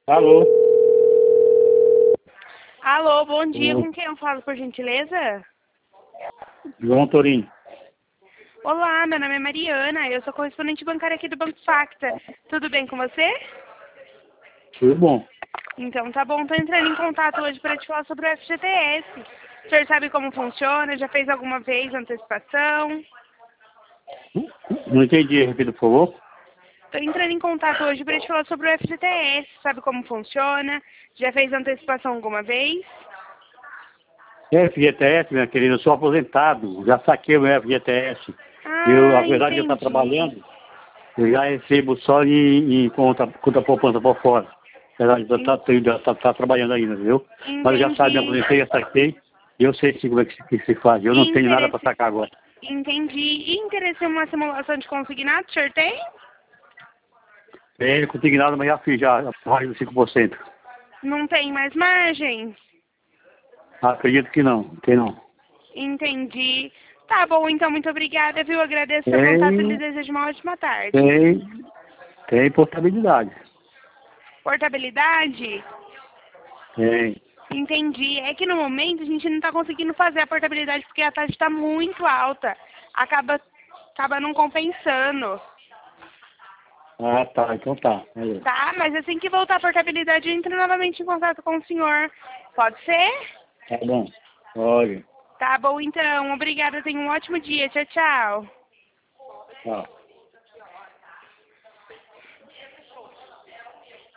Alô? Alô, bom dia. Com quem eu falo, por gentileza? João Torim. Olá, meu nome é Mariana. Eu sou correspondente bancária aqui do Banco Facta. Tudo bem com você? Tudo bom. Então tá bom. Tô entrando em contato hoje para te falar sobre o FGTS. O senhor sabe como funciona? Já fez alguma vez antecipação? Não entendi, repita, por favor. Tô entrando em contato hoje para te falar sobre o FGTS. Sabe como funciona? Já fez antecipação alguma vez? FGTS, minha querida, eu sou aposentado, já saquei o meu FGTS. Eu, Ah, apesar de eu estar entendi. trabalhando, eu já recebo só em conta poupança por fora. Apesar de eu estar trabalhando ainda, viu? Mas eu já sabe, me Entendi. aposentei, já saquei, e eu sei sim como é que se faz. Eu não tenho nada para Interesse. sacar agora. Entendi. E interesse em uma simulação de consignado, o senhor tem? Não consegui nada, mas já fiz já a margem dos 5%. Não tem mais margem? Acredito que não, tem não. Entendi. Tá bom, então, muito obrigada, viu? Agradeço o seu contato e lhe Tem, desejo uma ótima tarde. tem portabilidade. Portabilidade? Tem. Entendi. É que no momento a gente não está conseguindo fazer a portabilidade porque a taxa está muito alta. Acaba não compensando. Ah, tá, então tá. Valeu. Tá? Mas assim que voltar a portabilidade, eu entro novamente em contato com o senhor. Pode ser? Tá bom. Olha. Tá bom, então. Obrigada. Tenha um ótimo dia. Tchau, tchau. Tchau.